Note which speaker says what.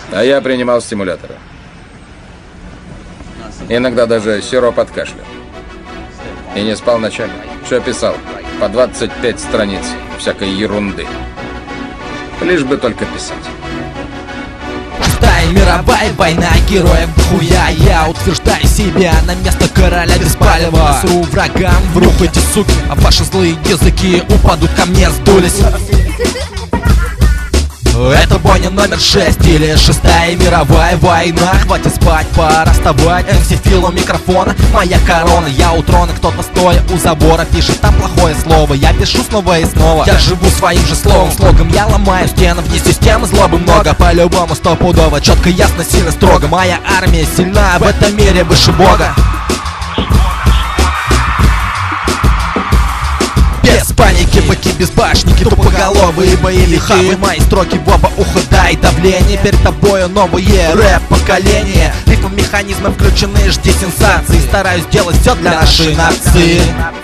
Speaker 1: А я принимал стимуляторы. Иногда даже сироп от кашля. И не спал ночами. Что писал? По 25 страниц всякой ерунды. Лишь бы только писать.
Speaker 2: Шестая мировая война, героев хуя. Я утверждаю себя на место короля Беспалева. Сру врагам в руку эти суки, а ваши злые языки упадут ко мне, сдулись. Это бойня номер 6 или шестая мировая война. Хватит спать, пора вставать. МС Фил у микрофона, моя корона. Я у трона, кто-то стоя у забора пишет там плохое слово. Я пишу снова и снова. Я живу своим же словом, слогом. Я ломаю стены, вне системы злобы много. По-любому стопудово, четко, ясно, сильно, строго. Моя армия сильна, в этом мире выше Бога. Без паники, быки, безбашники, тупоголовые боевики. Мои строки в оба уха, дай давление. Перед тобою новые рэп-поколения. Ритм механизмы включены, жди сенсаций. Стараюсь делать все для нашей нации.